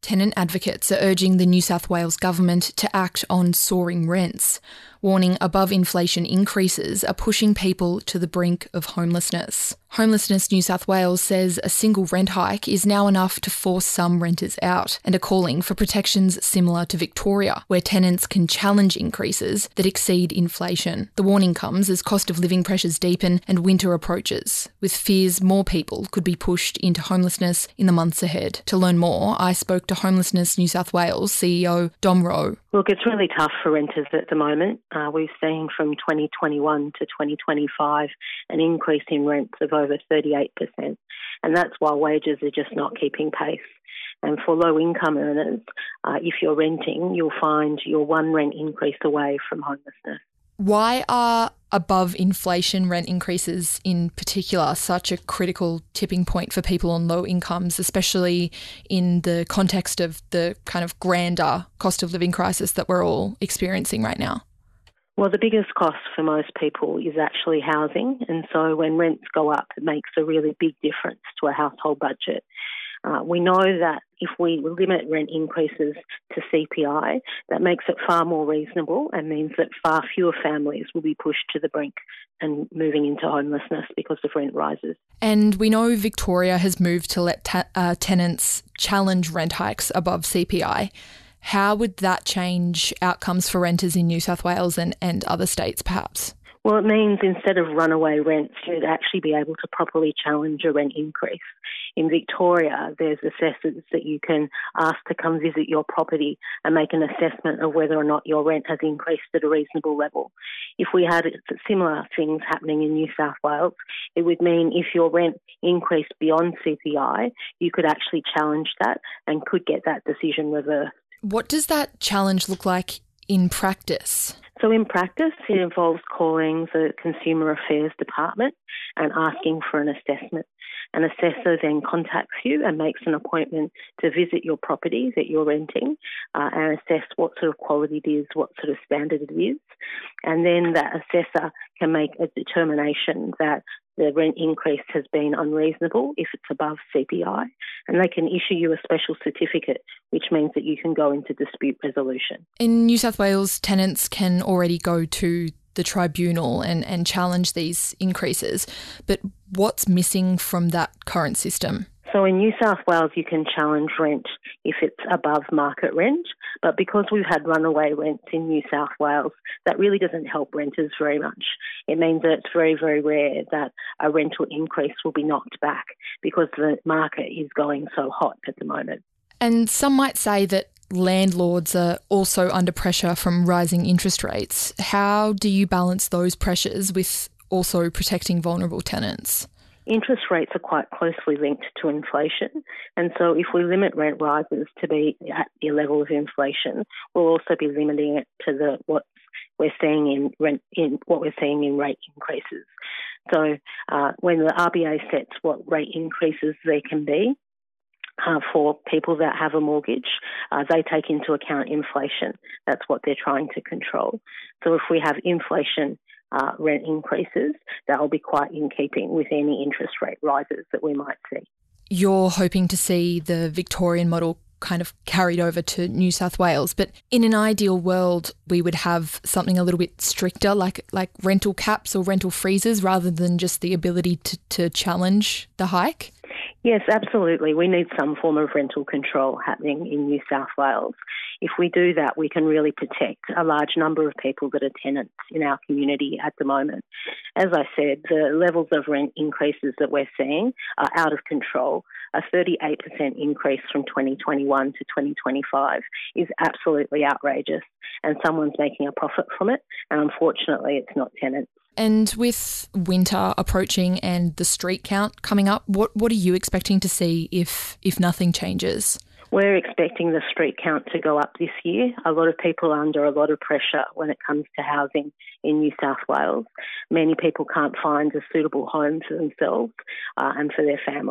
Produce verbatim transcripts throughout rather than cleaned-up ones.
Tenant advocates are urging the New South Wales government to act on soaring rents, warning above-inflation increases are pushing people to the brink of homelessness. Homelessness New South Wales says a single rent hike is now enough to force some renters out and are calling for protections similar to Victoria, where tenants can challenge increases that exceed inflation. The warning comes as cost of living pressures deepen and winter approaches, with fears more people could be pushed into homelessness in the months ahead. To learn more, I spoke to Homelessness New South Wales C E O Dom Rowe. Look, it's really tough for renters at the moment. Uh, we've seen from twenty twenty-one to twenty twenty-five an increase in rents of over thirty-eight percent, and that's while wages are just not keeping pace. And for low-income earners, uh, if you're renting, you'll find you're one rent increase away from homelessness. Why are above inflation rent increases in particular such a critical tipping point for people on low incomes, especially in the context of the kind of grander cost of living crisis that we're all experiencing right now? Well, the biggest cost for most people is actually housing, and so when rents go up, it makes a really big difference to a household budget. Uh, we know that if we limit rent increases to C P I, that makes it far more reasonable and means that far fewer families will be pushed to the brink and moving into homelessness because of rent rises. And we know Victoria has moved to let ta- uh, tenants challenge rent hikes above C P I. How would that change outcomes for renters in New South Wales and, and other states perhaps? Well, it means instead of runaway rents, you'd actually be able to properly challenge a rent increase. In Victoria, there's assessors that you can ask to come visit your property and make an assessment of whether or not your rent has increased at a reasonable level. If we had similar things happening in New South Wales, it would mean if your rent increased beyond C P I, you could actually challenge that and could get that decision reversed. What does that challenge look like in practice? So in practice, it involves calling the Consumer Affairs Department and asking for an assessment. An assessor then contacts you and makes an appointment to visit your property that you're renting uh, and assess what sort of quality it is, what sort of standard it is. And then that assessor can make a determination that the rent increase has been unreasonable if it's above C P I, and they can issue you a special certificate, which means that you can go into dispute resolution. In New South Wales, tenants can already go to the tribunal and, and challenge these increases, but what's missing from that current system? So in New South Wales, you can challenge rent if it's above market rent, but because we've had runaway rents in New South Wales, that really doesn't help renters very much. It means that it's very, very rare that a rental increase will be knocked back because the market is going so hot at the moment. And some might say that landlords are also under pressure from rising interest rates. How do you balance those pressures with also protecting vulnerable tenants? Interest rates are quite closely linked to inflation, and so if we limit rent rises to be at the level of inflation, we'll also be limiting it to the what we're seeing in rent in what we're seeing in rate increases. So uh, when the R B A sets what rate increases there can be uh, for people that have a mortgage, uh, they take into account inflation. That's what they're trying to control. So if we have inflation Uh, rent increases, that will be quite in keeping with any interest rate rises that we might see. You're hoping to see the Victorian model kind of carried over to New South Wales, but in an ideal world, we would have something a little bit stricter, like like rental caps or rental freezes, rather than just the ability to, to challenge the hike? Yes, absolutely. We need some form of rental control happening in New South Wales. If we do that, we can really protect a large number of people that are tenants in our community at the moment. As I said, the levels of rent increases that we're seeing are out of control. A thirty-eight percent increase from twenty twenty-one to twenty twenty-five is absolutely outrageous, and someone's making a profit from it, and unfortunately it's not tenants. And with winter approaching and the street count coming up, what what are you expecting to see if if nothing changes? We're expecting the street count to go up this year. A lot of people are under a lot of pressure when it comes to housing in New South Wales. Many people can't find a suitable home for themselves uh, and for their families.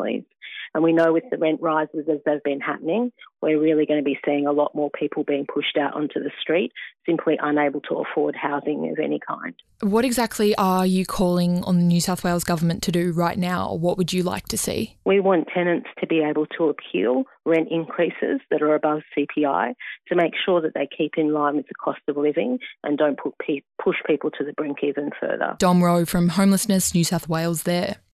And we know with the rent rises as they've been happening, we're really going to be seeing a lot more people being pushed out onto the street, simply unable to afford housing of any kind. What exactly are you calling on the New South Wales government to do right now? What would you like to see? We want tenants to be able to appeal rent increases that are above C P I to make sure that they keep in line with the cost of living and don't put pe- push people to the brink even further. Dom Rowe from Homelessness New South Wales there.